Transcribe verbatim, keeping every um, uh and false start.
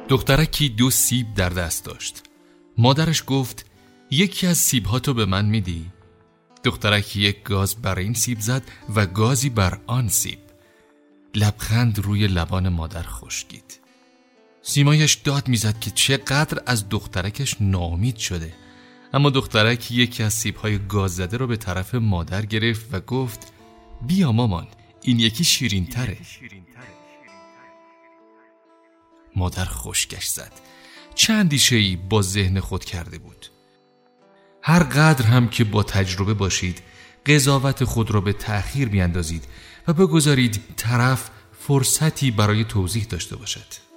دخترکی دو سیب در دست داشت. مادرش گفت یکی از سیب‌ها تو به من میدی؟ دخترک یک گاز بر این سیب زد و گازی بر آن سیب. لبخند روی لبان مادر خشکید. سیمایش داد میزد که چقدر از دخترکش ناامید شده، اما دخترک یکی از سیب‌های گاز زده رو به طرف مادر گرفت و گفت بیا مامان، این یکی شیرین تره. مادر خشکش زد. چه اندیشه‌ای با ذهن خود کرده بود. هر قدر هم که با تجربه باشید، قضاوت خود را به تأخیر بیاندازید و بگذارید طرف فرصتی برای توضیح داشته باشد.